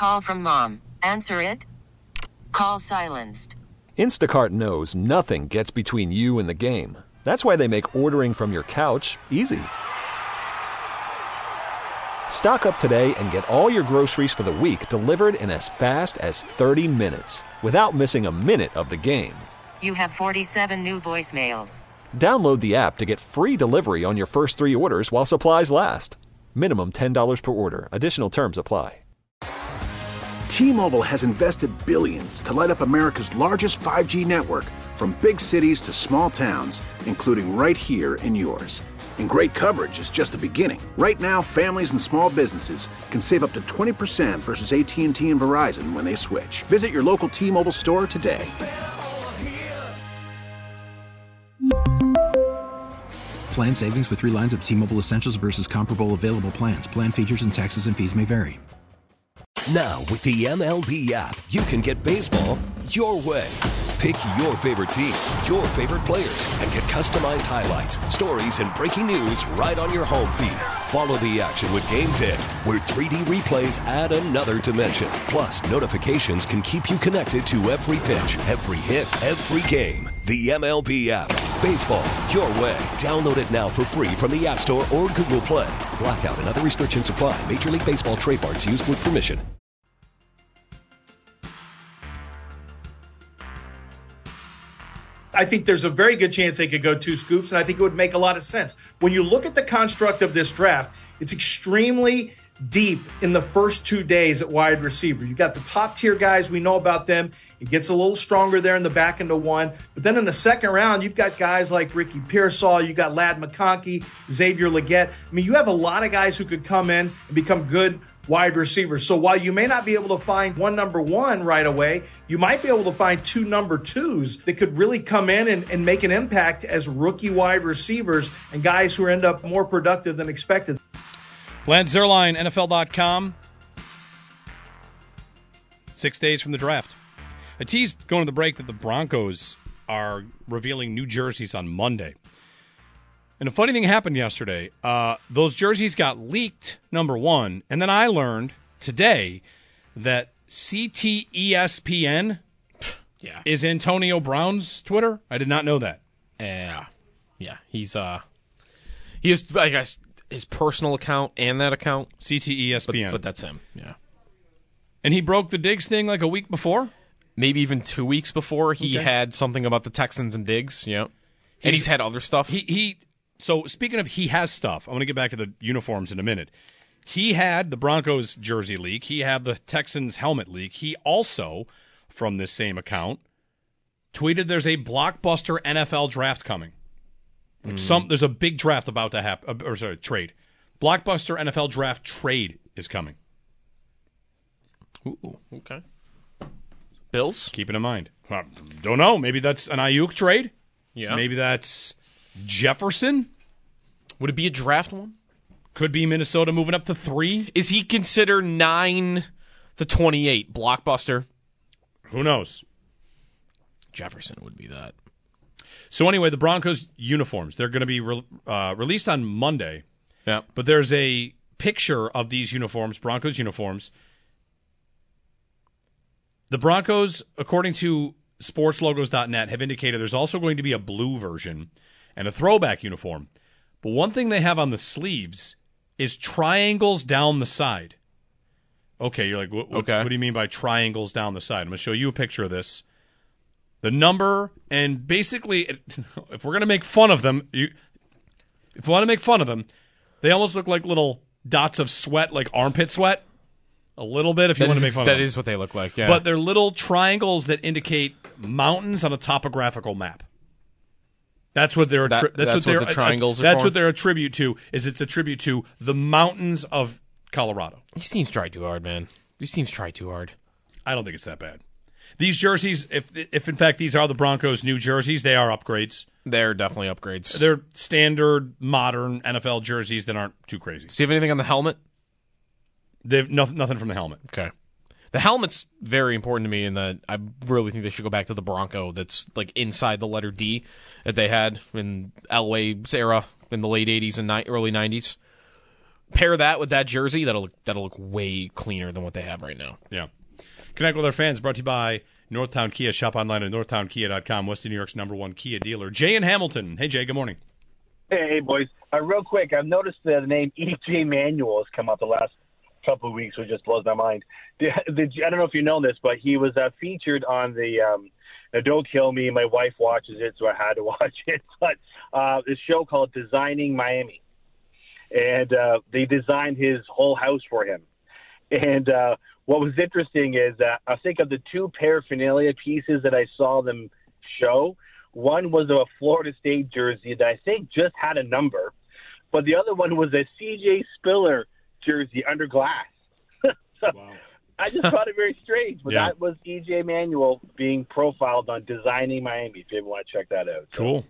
Call from mom. Answer it. Call silenced. Instacart knows nothing gets between you and the game. That's why they make ordering from your couch easy. Stock up today and get all your groceries for the week delivered in as fast as 30 minutes without missing a minute of the game. You have 47 new voicemails. Download the app to get free delivery on your first 3 orders while supplies last. Minimum $10 per order. Additional terms apply. T-Mobile has invested billions to light up America's largest 5G network, from big cities to small towns, including right here in yours. And great coverage is just the beginning. Right now, families and small businesses can save up to 20% versus AT&T and Verizon when they switch. Visit your local T-Mobile store today. Plan savings with 3 lines of T-Mobile Essentials versus comparable available plans. Plan features and taxes and fees may vary. Now, with the MLB app, you can get baseball your way. Pick your favorite team, your favorite players, and get customized highlights, stories, and breaking news right on your home feed. Follow the action with Game Day, where 3D replays add another dimension. Plus, notifications can keep you connected to every pitch, every hit, every game. The MLB app. Baseball your way. Download it now for free from the App Store or Google Play. Blackout and other restrictions apply. Major League Baseball trademarks used with permission. I think there's a very good chance they could go 2 scoops, and I think it would make a lot of sense. When you look at the construct of this draft, it's extremely deep in the first 2 days at wide receiver. You got the top tier guys, we know about them. It gets a little stronger there in the back end of 1. But then in the second round, you've got guys like Ricky Pearsall, you got Ladd McConkey, Xavier Legette. I mean, you have a lot of guys who could come in and become good wide receivers. So while you may not be able to find one number 1 right away, you might be able to find 2 number 2s that could really come in and make an impact as rookie wide receivers and guys who end up more productive than expected. Lance Zierlein, NFL.com. 6 days from the draft. I teased going to the break that the Broncos are revealing new jerseys on Monday. And a funny thing happened yesterday. Those jerseys got leaked, number 1. And then I learned today that CTESPN is Antonio Brown's Twitter. I did not know that. Yeah. He has, I guess, his personal account and that account. CTESPN. But that's him, yeah. And he broke the Diggs thing like a week before? Maybe even 2 weeks before. He had something about the Texans and Diggs, yeah. And he's had other stuff. So speaking of he has stuff, I want to get back to the uniforms in a minute. He had the Broncos jersey leak. He had the Texans helmet leak. He also, from this same account, tweeted there's a blockbuster NFL draft coming. There's a big draft about to happen. Trade. Blockbuster NFL draft trade is coming. Ooh, okay. Bills? Keep it in mind. Don't know. Maybe that's an Ayuk trade. Yeah. Maybe that's Jefferson. Would it be a draft one? Could be Minnesota moving up to 3. Is he considered 9 to 28 blockbuster? Who knows? Jefferson would be that. So anyway, the Broncos uniforms, they're going to be released on Monday. Yeah. But there's a picture of these uniforms, Broncos uniforms. The Broncos, according to sportslogos.net, have indicated there's also going to be a blue version and a throwback uniform. But one thing they have on the sleeves is triangles down the side. Okay, you're like, what do you mean by triangles down the side? I'm going to show you a picture of this. The number, and basically, if we're going to make fun of them, if you want to make fun of them, they almost look like little dots of sweat, like armpit sweat. A little bit, if you want to make fun of them. That is what they look like, yeah. But they're little triangles that indicate mountains on a topographical map. That's what they're. That's what the triangles are. That's what they're a tribute to. It's a tribute to the mountains of Colorado. These teams try too hard, man. These teams try too hard. I don't think it's that bad. These jerseys, if in fact these are the Broncos' new jerseys, they are upgrades. They're definitely upgrades. They're standard, modern NFL jerseys that aren't too crazy. Do you have anything on the helmet? They've nothing from the helmet. Okay. The helmet's very important to me in that I really think they should go back to the Bronco that's like inside the letter D that they had in Elway's era in the late 80s and early 90s. pair that with that jersey, that'll look way cleaner than what they have right now. Yeah. Connect with our fans, brought to you by Northtown Kia. Shop online at northtownkia.com, Western New York's #1 Kia dealer. Jay in Hamilton. Hey, Jay, good morning. Hey, boys. Real quick, I've noticed the name E.J. Manuel has come up the last couple of weeks, which just blows my mind. I don't know if you know this, but he was featured on the now Don't Kill Me. My wife watches it, so I had to watch it. But this show called Designing Miami. And they designed his whole house for him. And what was interesting is I think of the two paraphernalia pieces that I saw them show, one was a Florida State jersey that I think just had a number, but the other one was a C.J. Spiller jersey under glass. So wow. I just found it very strange, but that was E.J. Manuel being profiled on Designing Miami, if you ever want to check that out. Cool.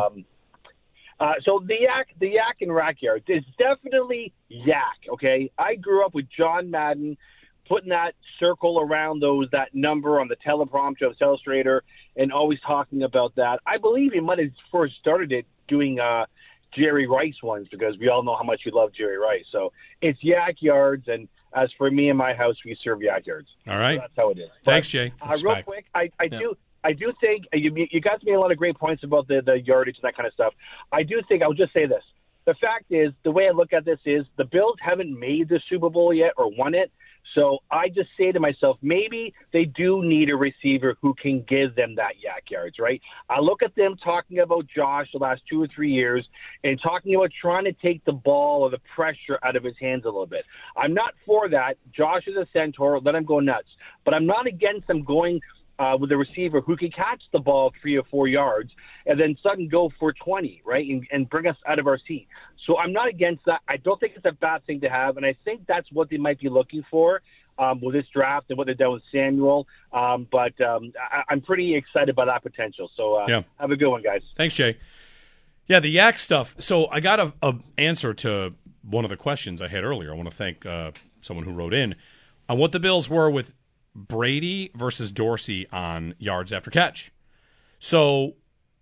So the yak and rack yard, it's definitely yak, okay? I grew up with John Madden putting that circle around that number on the teleprompter of Illustrator and always talking about that. I believe he might have first started it doing Jerry Rice ones because we all know how much we love Jerry Rice. So it's yak yards, and as for me and my house, we serve yak yards. All right. So that's how it is. Thanks, Jay. Real quick, I do think you guys made a lot of great points about the yardage and that kind of stuff. I do think I'll just say this. The fact is, the way I look at this is the Bills haven't made the Super Bowl yet or won it. So I just say to myself, maybe they do need a receiver who can give them that yak yards, right? I look at them talking about Josh the last 2 or 3 years and talking about trying to take the ball or the pressure out of his hands a little bit. I'm not for that. Josh is a centaur. Let him go nuts. But I'm not against them going with a receiver who can catch the ball 3 or 4 yards and then suddenly go for 20, right, and bring us out of our seat. So I'm not against that. I don't think it's a bad thing to have, and I think that's what they might be looking for with this draft and what they've done with Samuel. But I'm pretty excited by that potential. So have a good one, guys. Thanks, Jay. Yeah, the yak stuff. So I got a answer to one of the questions I had earlier. I want to thank someone who wrote in on what the Bills were with Brady versus Dorsey on yards after catch. So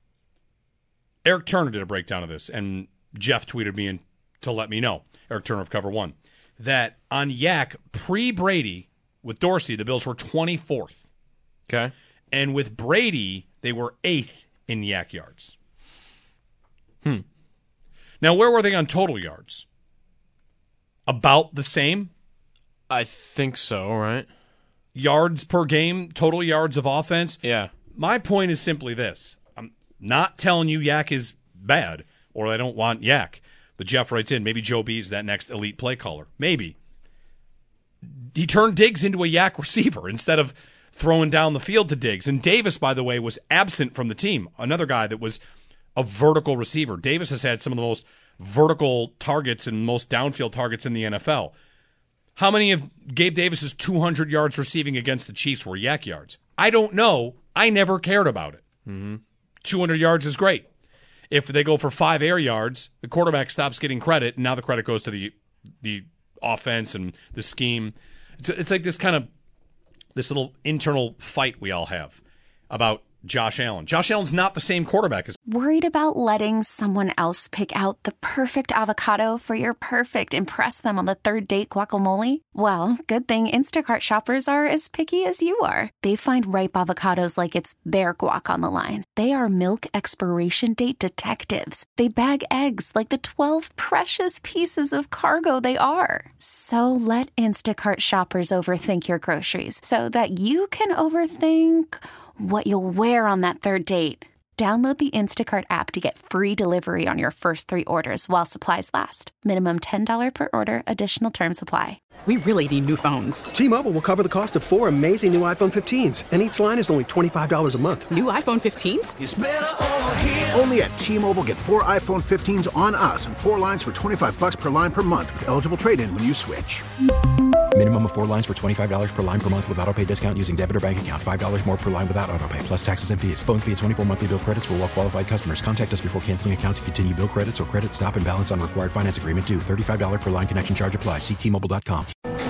Eric Turner did a breakdown of this, and Jeff tweeted me to let me know, Eric Turner of Cover One, that on yak pre-Brady with Dorsey, the Bills were 24th. Okay. And with Brady, they were 8th in yak yards. Now, where were they on total yards? About the same? I think so, right? Yards per game, total yards of offense. Yeah. My point is simply this. I'm not telling you yak is bad or I don't want yak. But Jeff writes in, maybe Joe B is that next elite play caller. Maybe. He turned Diggs into a yak receiver instead of throwing down the field to Diggs. And Davis, by the way, was absent from the team. Another guy that was a vertical receiver. Davis has had some of the most vertical targets and most downfield targets in the NFL. How many of Gabe Davis's 200 yards receiving against the Chiefs were yak yards? I don't know. I never cared about it. 200 yards is great. If they go for 5 air yards, the quarterback stops getting credit, and now the credit goes to the offense and the scheme. It's like this little internal fight we all have about Josh Allen. Josh Allen's not the same quarterback as... Worried about letting someone else pick out the perfect avocado for your perfect impress them on the third date guacamole? Well, good thing Instacart shoppers are as picky as you are. They find ripe avocados like it's their guac on the line. They are milk expiration date detectives. They bag eggs like the 12 precious pieces of cargo they are. So let Instacart shoppers overthink your groceries so that you can overthink what you'll wear on that third date. Download the Instacart app to get free delivery on your first 3 orders while supplies last. Minimum $10 per order. Additional terms apply. We really need new phones. T-Mobile will cover the cost of 4 amazing new iPhone 15s, and each line is only $25 a month. New iPhone 15s? It's better over here. Only at T-Mobile, get 4 iPhone 15s on us and 4 lines for $25 per line per month with eligible trade-in when you switch. Minimum of 4 lines for $25 per line per month with autopay discount using debit or bank account. $5 more per line without autopay, plus taxes and fees. Phone fee at 24 monthly bill credits for well-qualified customers. Contact us before canceling account to continue bill credits or credit stop and balance on required finance agreement due. $35 per line connection charge applies. See T-Mobile.com.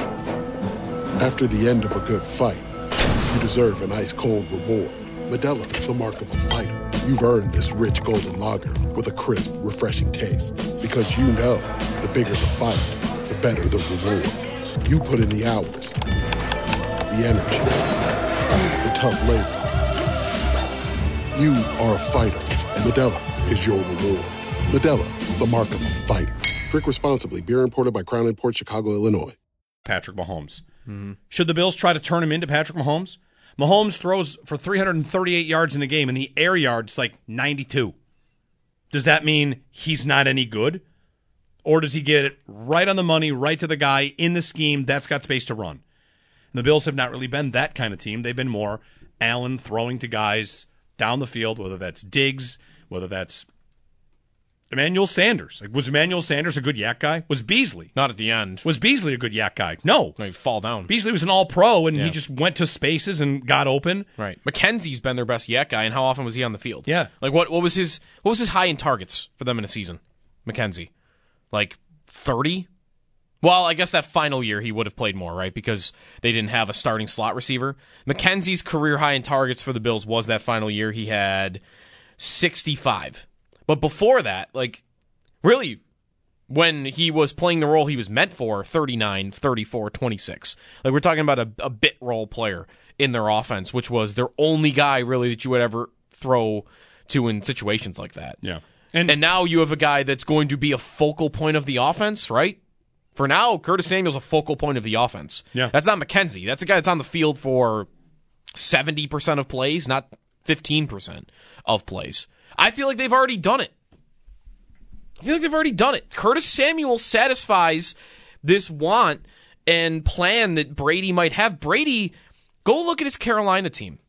After the end of a good fight, you deserve an ice-cold reward. Modelo is the mark of a fighter. You've earned this rich golden lager with a crisp, refreshing taste. Because you know, the bigger the fight, better the reward. You put in the hours, the energy, the tough labor. You are a fighter, and Modelo is your reward. Modelo, the mark of a fighter. Drink responsibly. Beer imported by Crown Imports, Chicago, Illinois. Patrick Mahomes. Should the Bills try to turn him into Patrick Mahomes? Mahomes throws for 338 yards in the game, and the air yards like 92. Does that mean he's not any good? Or does he get it right on the money, right to the guy in the scheme that's got space to run? And the Bills have not really been that kind of team. They've been more Allen throwing to guys down the field, whether that's Diggs, whether that's Emmanuel Sanders. Like, was Emmanuel Sanders a good yak guy? Was Beasley? Not at the end. Was Beasley a good yak guy? No. He'd fall down. Beasley was an all-pro, and he just went to spaces and got open. Right. McKenzie's been their best yak guy, and how often was he on the field? Yeah. Like, what was his high in targets for them in a season? McKenzie. Like 30? Well, I guess that final year he would have played more, right? Because they didn't have a starting slot receiver. McKenzie's career high in targets for the Bills was that final year. He had 65. But before that, like, really, when he was playing the role he was meant for, 39, 34, 26. Like, we're talking about a bit role player in their offense, which was their only guy, really, that you would ever throw to in situations like that. Yeah. And now you have a guy that's going to be a focal point of the offense, right? For now, Curtis Samuel's a focal point of the offense. Yeah. That's not McKenzie. That's a guy that's on the field for 70% of plays, not 15% of plays. I feel like they've already done it. Curtis Samuel satisfies this want and plan that Brady might have. Brady, go look at his Carolina team.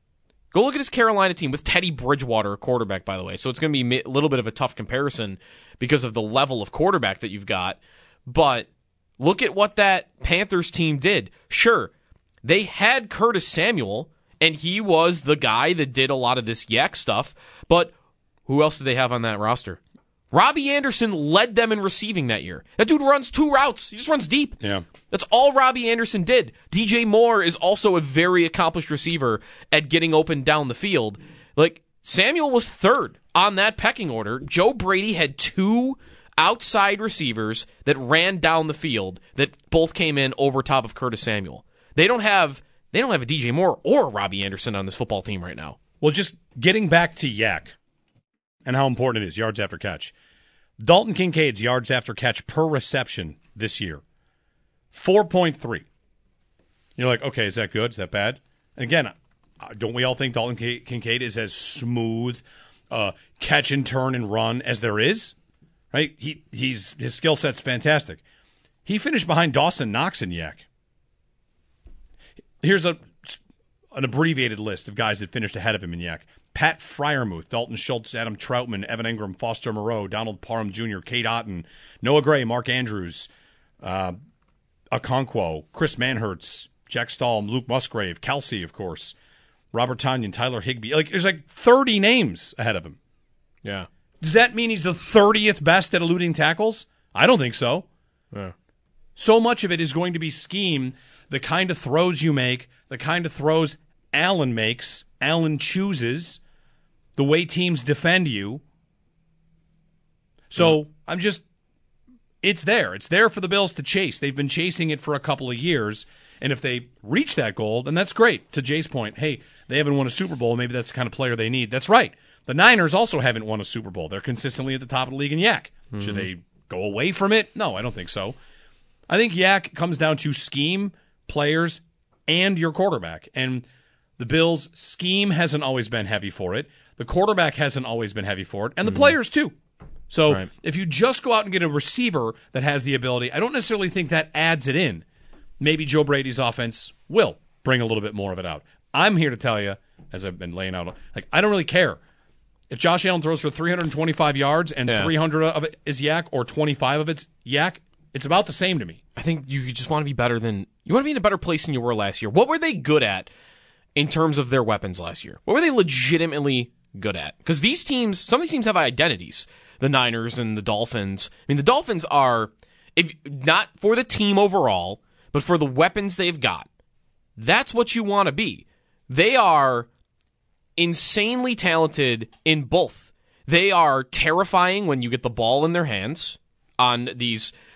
With Teddy Bridgewater, a quarterback, by the way. So it's going to be a little bit of a tough comparison because of the level of quarterback that you've got. But look at what that Panthers team did. Sure, they had Curtis Samuel, and he was the guy that did a lot of this yak stuff. But who else did they have on that roster? Robbie Anderson led them in receiving that year. That dude runs 2 routes. He just runs deep. Yeah. That's all Robbie Anderson did. DJ Moore is also a very accomplished receiver at getting open down the field. Like, Samuel was third on that pecking order. Joe Brady had 2 outside receivers that ran down the field that both came in over top of Curtis Samuel. They don't have a DJ Moore or a Robbie Anderson on this football team right now. Well, just getting back to yak and how important it is, yards after catch. Dalton Kincaid's yards after catch per reception this year, 4.3. You're like, okay, is that good? Is that bad? And again, don't we all think Dalton Kincaid is as smooth catch and turn and run as there is? Right? His skill set's fantastic. He finished behind Dawson Knox in yak. Here's an abbreviated list of guys that finished ahead of him in yak. Pat Freiermuth, Dalton Schultz, Adam Troutman, Evan Engram, Foster Moreau, Donald Parham Jr., Kate Otten, Noah Gray, Mark Andrews, Okonkwo, Chris Manhertz, Jack Stahl, Luke Musgrave, Kelsey, of course, Robert Tonyan, Tyler Higbee. Like, there's like 30 names ahead of him. Yeah. Does that mean he's the 30th best at eluding tackles? I don't think so. Yeah. So much of it is going to be scheme, the kind of throws you make, the kind of throws Allen makes, Allen chooses, the way teams defend you. So it's there. It's there for the Bills to chase. They've been chasing it for a couple of years, and if they reach that goal, then that's great. To Jay's point, hey, they haven't won a Super Bowl. Maybe that's the kind of player they need. That's right. The Niners also haven't won a Super Bowl. They're consistently at the top of the league in yak. Should they go away from it? No, I don't think so. I think yak comes down to scheme, players, and your quarterback. And the Bills' scheme hasn't always been heavy for it. The quarterback hasn't always been heavy for it. And the players, too. So if you just go out and get a receiver that has the ability, I don't necessarily think that adds it in. Maybe Joe Brady's offense will bring a little bit more of it out. I'm here to tell you, as I've been laying out, like, I don't really care. If Josh Allen throws for 325 yards and 300 of it is yak or 25 of it's yak, it's about the same to me. I think you just want to be better than – you want to be in a better place than you were last year. What were they good at in terms of their weapons last year? What were they legitimately good at? Because these teams – some of these teams have identities. The Niners and the Dolphins. I mean, the Dolphins are – if not for the team overall, but for the weapons they've got, that's what you want to be. They are insanely talented in both. They are terrifying when you get the ball in their hands on these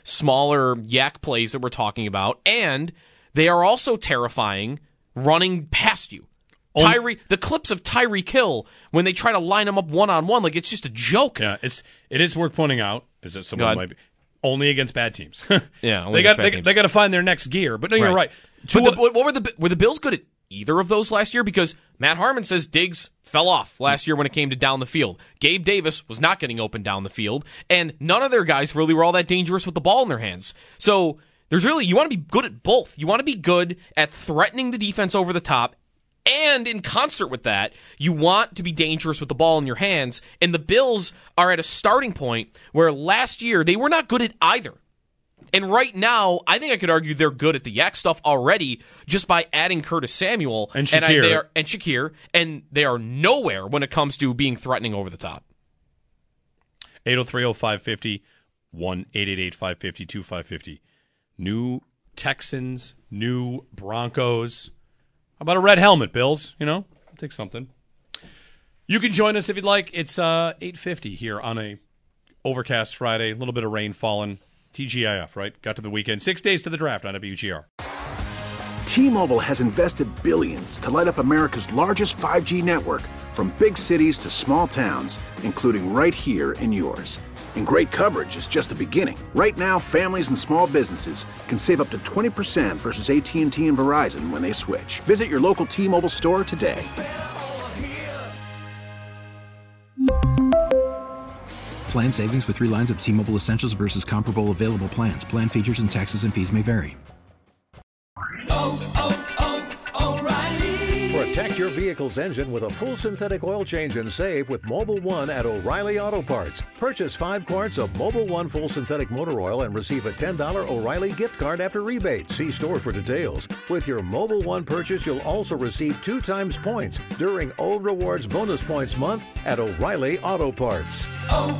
smaller yak plays that we're talking about, and they are also terrifying running past you. The clips of Tyreek Hill when they try to line him up one-on-one, like it's just a joke. Yeah, it is worth pointing out is that someone might be only against bad teams. Yeah, they got to find their next gear. But no, you're right. But were the Bills good at either of those last year? Because Matt Harmon says Diggs fell off last year when it came to down the field. Gabe Davis was not getting open down the field, and none of their guys really were all that dangerous with the ball in their hands. So you want to be good at both. You want to be good at threatening the defense over the top, and in concert with that, you want to be dangerous with the ball in your hands. And the Bills are at a starting point where last year they were not good at either. And right now, I think I could argue they're good at the yak stuff already just by adding Curtis Samuel and Shakir. And Shakir, and they are nowhere when it comes to being threatening over the top. 803-0550, 1-888-550-2550. New Texans, new Broncos. How about a red helmet, Bills? I'll take something. You can join us if you'd like. It's 8:50 here on a overcast Friday. A little bit of rain falling. TGIF, right? Got to the weekend. 6 days to the draft on WGR. T-Mobile has invested billions to light up America's largest 5G network, from big cities to small towns, including right here in yours. And great coverage is just the beginning. Right now, families and small businesses can save up to 20% versus AT&T and Verizon when they switch. Visit your local T-Mobile store today. Plan savings with 3 lines of T-Mobile Essentials versus comparable available plans. Plan features and taxes and fees may vary. Protect your vehicle's engine with a full synthetic oil change and save with Mobil 1 at O'Reilly Auto Parts. Purchase 5 quarts of Mobil 1 full synthetic motor oil and receive a $10 O'Reilly gift card after rebate. See store for details. With your Mobil 1 purchase, you'll also receive 2 times points during O Rewards Bonus Points Month at O'Reilly Auto Parts.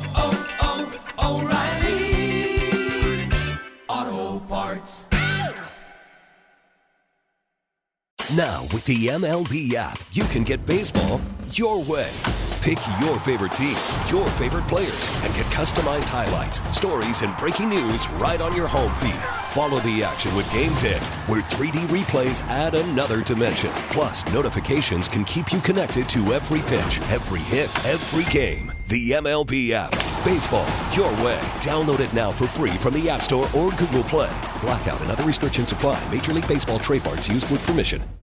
O'Reilly Auto Parts. Now, with the MLB app, you can get baseball your way. Pick your favorite team, your favorite players, and get customized highlights, stories, and breaking news right on your home feed. Follow the action with Game 10, where 3D replays add another dimension. Plus, notifications can keep you connected to every pitch, every hit, every game. The MLB app. Baseball your way. Download it now for free from the App Store or Google Play. Blackout and other restrictions apply. Major League Baseball trademarks used with permission.